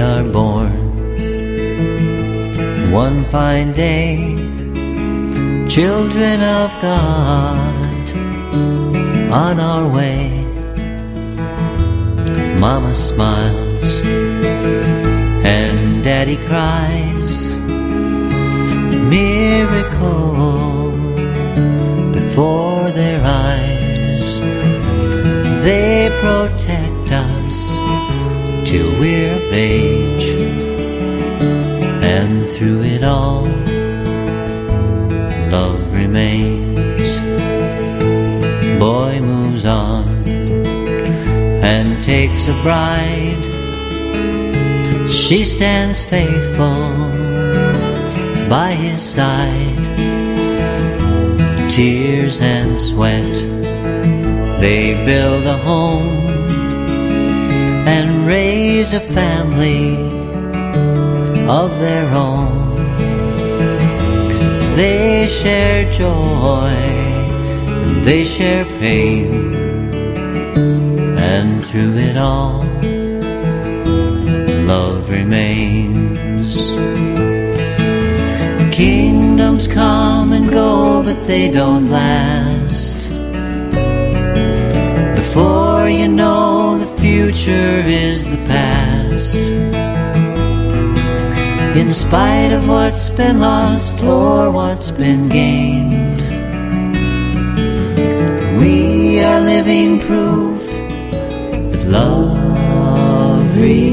are born. One fine day, children of God, on our way. Mama smiles and Daddy cries. Miracle before their eyes. They protect us till we're of age. And through it all, love remains. Boy moves on and takes a bride. She stands faithful by his side. Tears and sweat, they build a home and raise a family of their own. They share joy and they share pain. And through it all, love remains. Kingdoms come and go, but they don't last. Before you know, the future is the past. In spite of what's been lost or what's been gained, we are living proof that love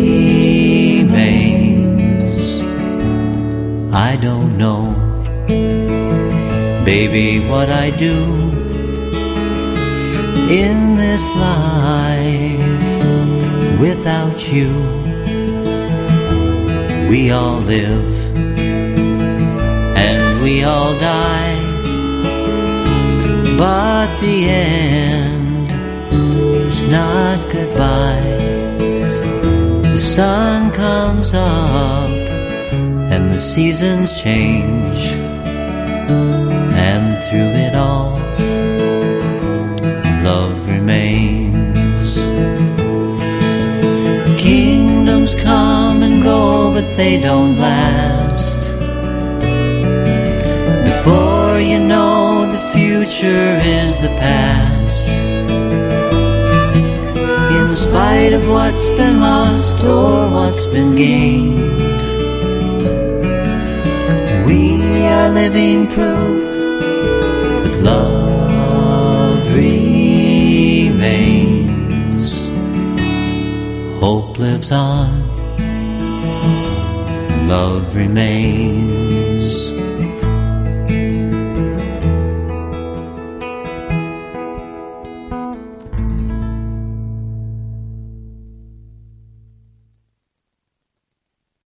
remains. I don't know, baby, what I do in this life without you. We all live and we all die, but the end is not goodbye. The sun comes up and the seasons change, and through it all, love remains. Kingdoms come and go, but they don't last. Before you know, the future is the past. In spite of what's been lost or what's been gained, we are living proof that love remains. Hope lives on, love remains.